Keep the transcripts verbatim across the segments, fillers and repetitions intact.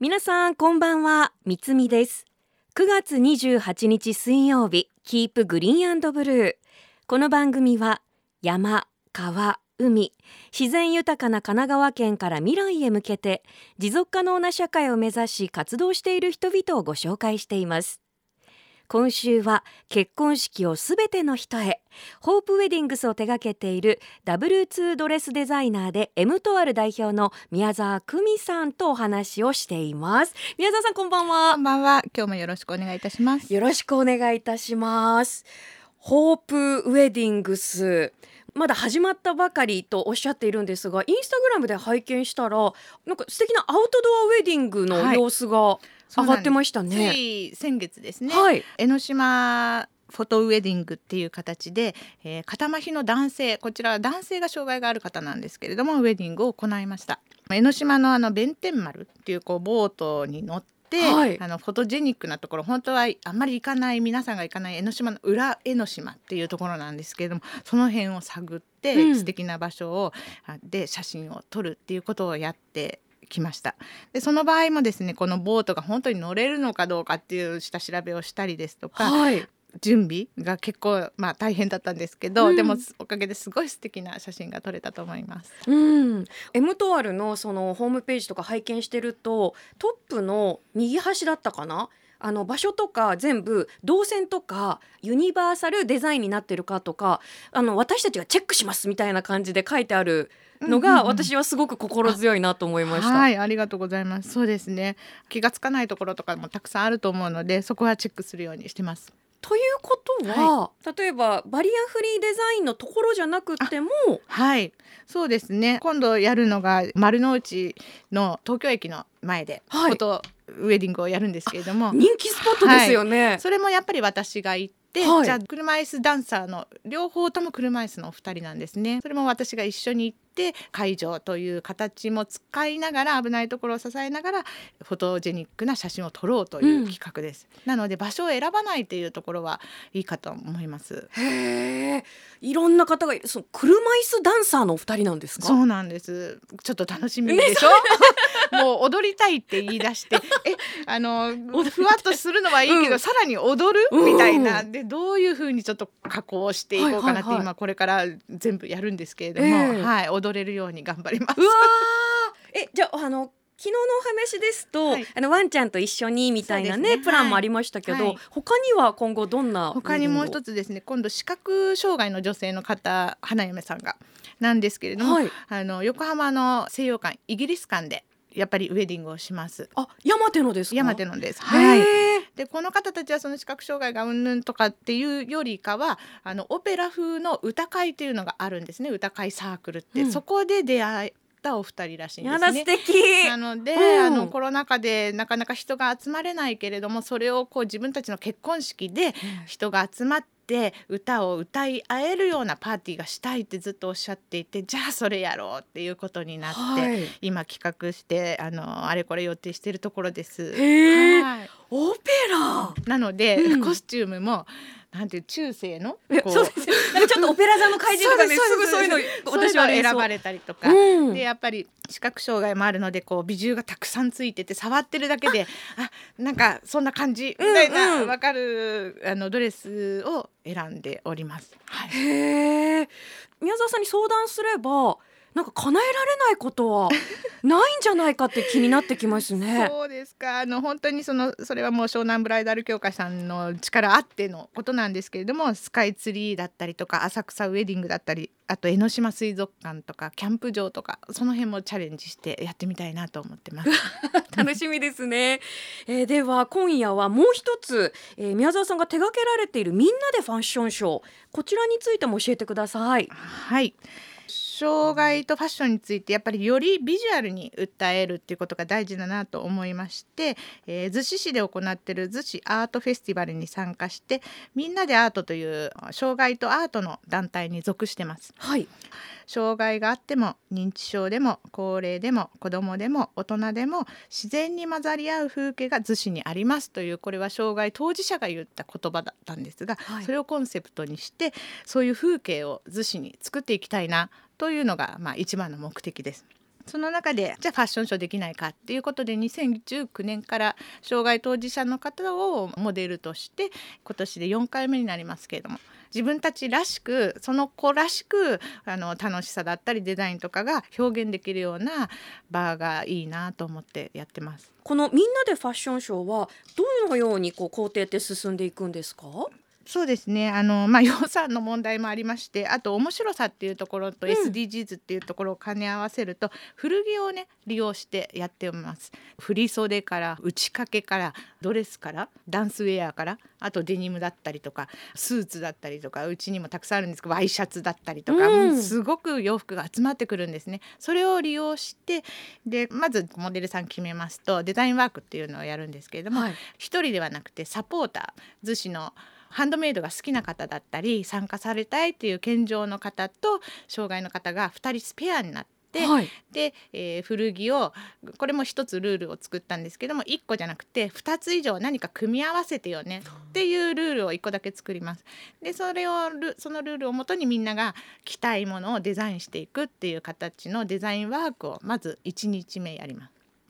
皆さんこんばんは、みつみです。くがつにじゅうはちにち水曜日、キープグリーン&ブルー。この番組は山、川、海、自然豊かな神奈川県から未来へ向けて持続可能な社会を目指し活動している人々をご紹介しています。今週は結婚式をすべての人へ、ホープウェディングスを手掛けている ダブリューツー ドレスデザイナーで エムトワル代表の宮沢久美さんとお話をしています。宮沢さんこんばんは。 こんばんは。今日もよろしくお願いいたします。 よろしくお願いいたします。ホープウェディングス、まだ始まったばかりとおっしゃっているんですが、インスタグラムで拝見したらなんか素敵なアウトドアウェディングの様子が上がってましたね。 はい、つい先月ですね、 はい、 江ノ島フォトウェディングっていう形で、えー、片麻痺の男性、こちらは男性が障害がある方なんですけれども、ウェディングを行いました。江ノ島のあの弁天丸っていう、こうボートに乗ってはい、 あのフォトジェニックなところ、本当はあんまり行かない、皆さんが行かない江ノ島の裏江ノ島っていうところなんですけれども、その辺を探って、うん、素敵な場所をで写真を撮るっていうことをやってきました。でその場合もですね、このボートが本当に乗れるのかどうかっていう下調べをしたりですとか、はい、準備が結構、まあ、大変だったんですけど、うん、でもおかげですごい素敵な写真が撮れたと思います。 うん、エムトワルのそのホームページとか拝見してると、トップの右端だったかな、あの場所とか全部動線とかユニバーサルデザインになってるかとか、あの私たちがチェックしますみたいな感じで書いてあるのが、私はすごく心強いなと思いました。 はい、ありがとうございます。そうですね、気がつかないところとかもたくさんあると思うので、そこはチェックするようにしてます。 ということは、はい、例えばバリアフリーデザインのところじゃなくても、 はい、そうですね、今度やるのが丸の内の東京駅の前でフォトウェディングをやるんですけれども、 人気スポットですよね。 はい、それもやっぱり私が行って、はい、じゃあ車椅子ダンサーの両方とも車椅子のお二人なんですね。それも私が一緒に行って会場という形も使いながら、危ないところを支えながらフォトジェニックな写真を撮ろうという企画です、うん、なので場所を選ばないというところはいいかと思います。 へー、いろんな方がいる。その車椅子ダンサーのお二人なんですか？ そうなんです。ちょっと楽しみでしょもう踊りたいって言い出してえあのふわっとするのはいいけど、うん、さらに踊る、うん、みたいなで、どういう風にちょっと加工していこうかなって、はいはいはい、今これから全部やるんですけれども、えーはい、踊れるように頑張ります。 うわえじゃあ、あの昨日のお話ですと、はい、あのワンちゃんと一緒にみたいな ね, ねプランもありましたけど、はい、他には今後どんな？ 他にもう一つですね、今度視覚障害の女性の方、花嫁さんがなんですけれども、はい、あの横浜の西洋館、イギリス館でやっぱりウェディングをします。 あ、山手のですか？ 山手のです。はい。でこの方たちはその視覚障害がうんぬんとかっていうよりかは、あのオペラ風の歌会っていうのがあるんですね。歌会サークルって、うん、そこで出会ったお二人らしいんですね。 やだ、素敵。 なので、うん、あのコロナ禍でなかなか人が集まれないけれども、それをこう自分たちの結婚式で人が集まってで歌を歌い合えるようなパーティーがしたいってずっとおっしゃっていて、じゃあそれやろうっていうことになって、はい、今企画してあのあれこれ予定しているところです。 へー、はい、オペラなので、うん、コスチュームもなんていう中世のこうそうですなんかちょっとオペラ座の怪人とかね、すぐそういうの私は選ばれたりとか、うん、でやっぱり視覚障害もあるので、こう美獣がたくさんついてて触ってるだけであなんかそんな感じみたいな、うんうん、分かるあのドレスを選んでおります。はい、 へー、宮沢さんに相談すればなんか叶えられないことはないんじゃないかって気になってきますね。 そうですか。あの本当にそのそれはもう湘南ブライダル協会さんの力あってのことなんですけれども、スカイツリーだったりとか浅草ウェディングだったり、あと江ノ島水族館とかキャンプ場とか、その辺もチャレンジしてやってみたいなと思ってます楽しみですね、えー、では今夜はもう一つ、えー、宮沢さんが手掛けられているみんなでファッションショー、こちらについても教えてください。 はい、障害とファッションについてやっぱりよりビジュアルに訴えるっていうことが大事だなと思いまして、えー、逗子市で行っている逗子アートフェスティバルに参加して、みんなでアートという障害とアートの団体に属してます。 はい、 障害があっても認知症でも高齢でも子どもでも大人でも自然に混ざり合う風景が逗子にありますという、これは障害当事者が言った言葉だったんですが、はい、それをコンセプトにしてそういう風景を逗子に作っていきたいなというのが、まあ、一番の目的です。 その中でじゃあファッションショーできないかっていうことでにせんじゅうきゅうねんから障害当事者の方をモデルとして今年でよんかいめになりますけれども、自分たちらしくその子らしくあの楽しさだったりデザインとかが表現できるような場がいいなと思ってやってます。 このみんなでファッションショーはどのようにこう工程って進んでいくんですか？ そうですね、あの、まあ、予算の問題もありまして、あと面白さっていうところと エスディージーズ っていうところを兼ね合わせると、古着をね利用してやっております。振り袖から内掛けからドレスからダンスウェアからあとデニムだったりとかスーツだったりとか、うちにもたくさんあるんですけどワイシャツだったりとか、 うんすごく洋服が集まってくるんですね。それを利用してでまずモデルさん決めますとデザインワークっていうのをやるんですけれども、 はい一人ではなくてサポーター、逗子のハンドメイドが好きな方だったり参加されたいっていう健常の方と障害の方がふたりスペアになって、 はいで、えー古着をこれも一つルールを作ったんですけども、いっこじゃなくてふたつ以上何か組み合わせてよねっていうルールをいっこだけ作ります。でそれをルそのルールをもとにみんなが着たいものをデザインしていくっていう形のデザインワークをまずいちにちめやります。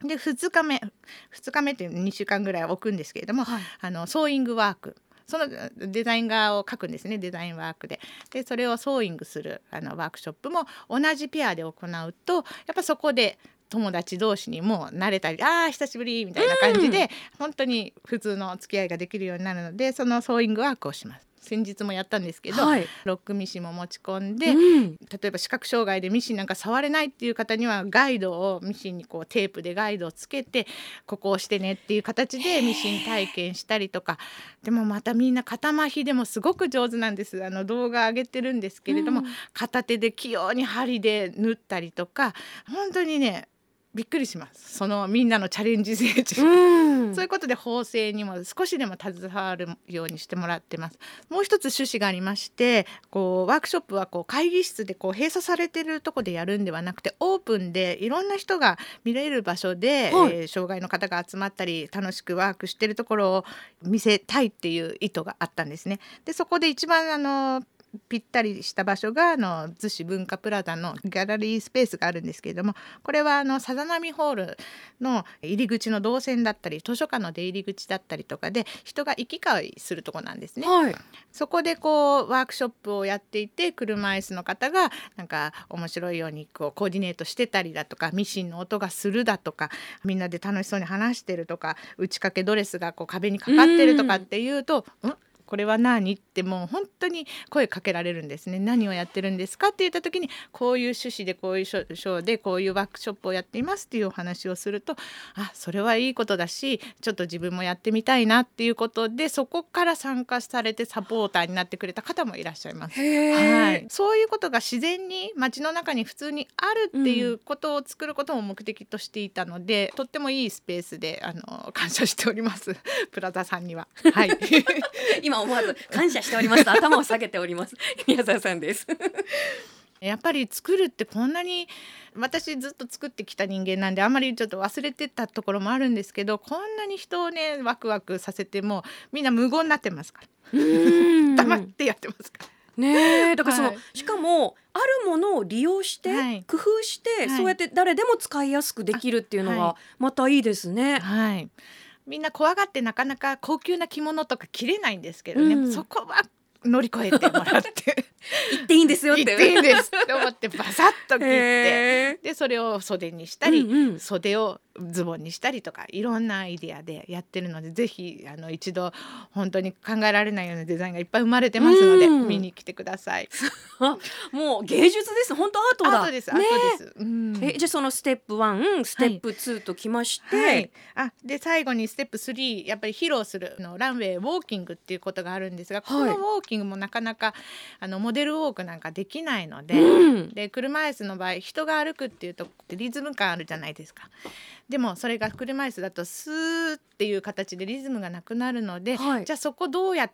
でふつかめふつかめっていうにしゅうかんぐらい置くんですけれども、 はい、 あのソーイングワーク、そのデザイン画を描くんですね、デザインワークで。でそれをソーイングするあのワークショップも同じペアで行うと、やっぱそこで友達同士にも慣れたり、あー久しぶりみたいな感じで、 うん本当に普通の付き合いができるようになるので、そのソーイングワークをします。先日もやったんですけど、 はいロックミシンも持ち込んで、 うん例えば視覚障害でミシンなんか触れないっていう方にはガイドをミシンにこうテープでガイドをつけてここをしてねっていう形でミシン体験したりとか。でもまたみんな肩麻痺でもすごく上手なんです。あの動画上げてるんですけれども、 うん片手で器用に針で縫ったりとか、本当にねびっくりします。そのみんなのチャレンジ精神、 うんそういうことで縫製にも少しでも携わるようにしてもらってます。もう一つ趣旨がありまして、こうワークショップはこう会議室でこう閉鎖されてるとこでやるんではなくて、オープンでいろんな人が見れる場所で、 はいえー障害の方が集まったり楽しくワークしてるところを見せたいっていう意図があったんですね。でそこで一番あのぴったりした場所があの逗子文化プラザのギャラリースペースがあるんですけれども、これはあのさざ波ホールの入り口の動線だったり図書館の出入り口だったりとかで人が行き交いするとこなんですね。 はいそこでこうワークショップをやっていて、車椅子の方がなんか面白いようにこうコーディネートしてたりだとか、ミシンの音がするだとか、みんなで楽しそうに話してるとか、打ち掛けドレスがこう壁にかかってるとかっていうと、んこれは何ってもう本当に声かけられるんですね。何をやってるんですかって言った時に、こういう趣旨でこういうショーでこういうワークショップをやっていますっていうお話をすると、あそれはいいことだし、ちょっと自分もやってみたいなっていうことで、そこから参加されてサポーターになってくれた方もいらっしゃいます。 へーはい、そういうことが自然に街の中に普通にあるっていうことを作ることも目的としていたので、とってもいいスペースであの感謝しておりますプラザさんには。はい今思わず感謝しておりますと頭を下げております宮沢さんですやっぱり作るってこんなに、私ずっと作ってきた人間なんであんまりちょっと忘れてたところもあるんですけど、こんなに人をねワクワクさせてもみんな無言になってますから、 うーん黙ってやってますから。 ねえ、だからその、 はいしかもあるものを利用して、 はい工夫して、 はいそうやって誰でも使いやすくできるっていうのはがまたいいですね。 はい、みんな怖がってなかなか高級な着物とか着れないんですけどね、 うんそこは乗り越えてもらって言っていいんですよって言っていいんですって思ってバサッと切って、 へでそれを袖にしたーり、 うんうん袖をズボンにしたりとか、いろんなアイデアでやってるので、ぜひあの一度本当に考えられないようなデザインがいっぱい生まれてますので、 うん見に来てください。 もう芸術です。本当アートだ。 アートです、アーねトです、うんえじゃあそのステップワン、ステップツーときまして、 はい、あで最後にステップスリー、やっぱり披露するのランウェイウォーキングっていうことがあるんですが、このウォーキングもなかなかあのモデルウォークなんかできないので、 うんで車椅子の場合人が歩くっていうとリズム感あるじゃないですか。でもそれが車椅子だとスーっていう形でリズムがなくなるので、 はいじゃあそこどうやってか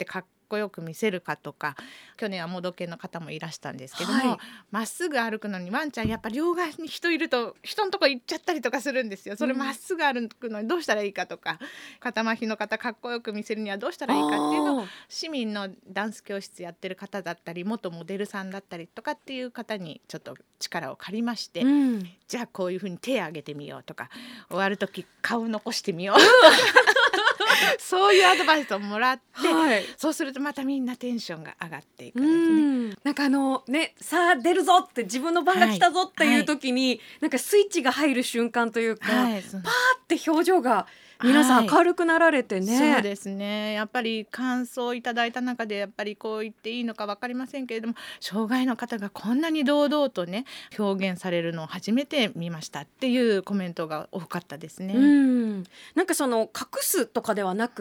こよく見せるかとか、去年はモード系の方もいらしたんですけども、 はいまっすぐ歩くのにワンちゃんやっぱ両側に人いると人のとこ行っちゃったりとかするんですよ。それまっすぐ歩くのにどうしたらいいかとか、肩麻痺の方かっこよく見せるにはどうしたらいいかっていうのをあー市民のダンス教室やってる方だったり元モデルさんだったりとかっていう方にちょっと力を借りまして、 うんじゃあこういうふうに手を挙げてみようとか、終わる時顔残してみようとかそういうアドバイスをもらって、 はいそうするとまたみんなテンションが上がっていくうんですね。 んなんかあのね、さあ出るぞって自分の番が来たぞっていう時に、なんかスイッチが入る瞬間というか、 はい、そのパーって表情が皆さん明るくなられてね、 そうですね。やっぱり感想をいただいた中でやっぱりこう言っていいのか分かりませんけれども、障害の方がこんなに堂々とね表現されるのを初めて見ましたっていうコメントが多かったですね。 うんなんかその隠すとかではなくって、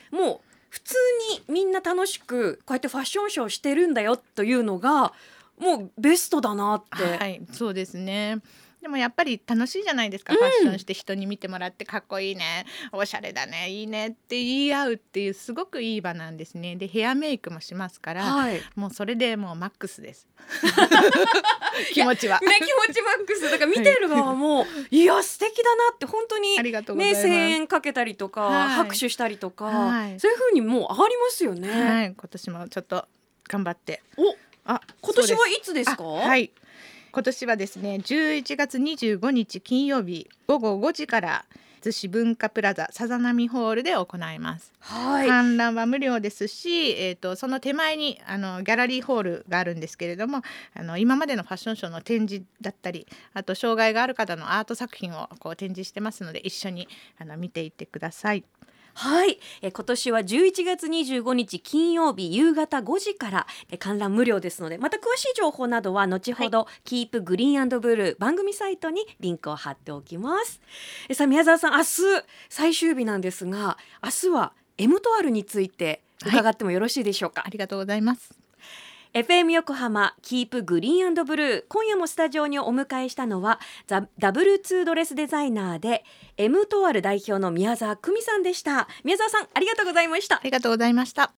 もう普通にみんな楽しくこうやってファッションショーしてるんだよというのがもうベストだなって、 はい、そうですね。でもやっぱり楽しいじゃないですか、 うんファッションして人に見てもらってかっこいいね、おしゃれだね、いいねって言い合うっていうすごくいい場なんですね。でヘアメイクもしますから、 はいもうそれでもうマックスです気持ちは。 ね、気持ちマックスだから見てる側も、いや素敵だなって本当にありがとうございね、 ます。 声援かけたりとか、 はい拍手したりとか、 はいそういう風にもう上がりますよね、 はい、今年もちょっと頑張って。 おあ、 今年はそういつですか？ あはい、今年はですねじゅういちがつにじゅうごにち金曜日ごごごじから逗子文化プラザさざ波ホールで行います。 はい観覧は無料ですし、えー、とその手前にあのギャラリーホールがあるんですけれども、あの今までのファッションショーの展示だったり、あと障害がある方のアート作品をこう展示してますので、一緒にあの見ていってください。 はい、え今年はじゅういちがつにじゅうごにち金曜日夕方ごじからえ観覧無料ですので、また詳しい情報などは後ほど、キープグリーン&ブルー番組サイトにリンクを貼っておきます。えさあ宮沢さん、明日最終日なんですが、明日は エム トワルについて伺ってもよろしいでしょうか？ ありがとうございます。 エフエム 横浜キープグリーン&ブルー、今夜もスタジオにお迎えしたのはザ・ダブルツードレスデザイナーで エム トワル代表の宮沢久美さんでした。宮沢さん、ありがとうございました。 ありがとうございました。